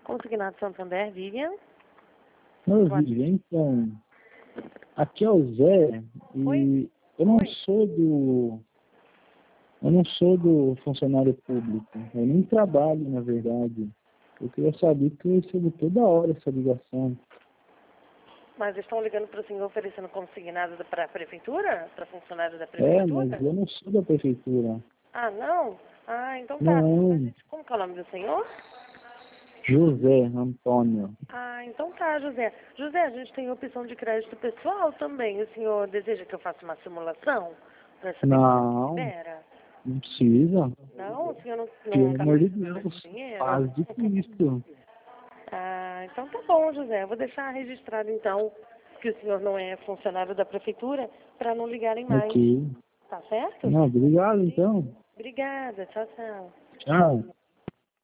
Consignado Santander, Vivian. Vivian, então, aqui é o Zé e Oi? eu não sou do funcionário público, eu nem trabalho, na verdade. Eu queria saber que eu recebo toda hora essa ligação. Mas estão ligando para o senhor oferecendo consignado para a prefeitura? Para funcionário da É, prefeitura? mas eu não sou da prefeitura. Ah, não? Ah, então tá. Não, Como que é o nome do senhor? José Antônio. Ah, então tá, José. José, a gente tem opção de crédito pessoal também. O senhor deseja que eu faça uma simulação para saber quanto Não, libera? não precisa. Não, o senhor Pelo não tá amor de precisando Deus, de dinheiro? faz de Cristo. Ah, então tá bom, José. Eu vou deixar registrado então que o senhor não é funcionário da prefeitura para não ligarem mais. Ok. Tá certo? Não, obrigado então. Obrigada. Tchau, tchau. Tchau.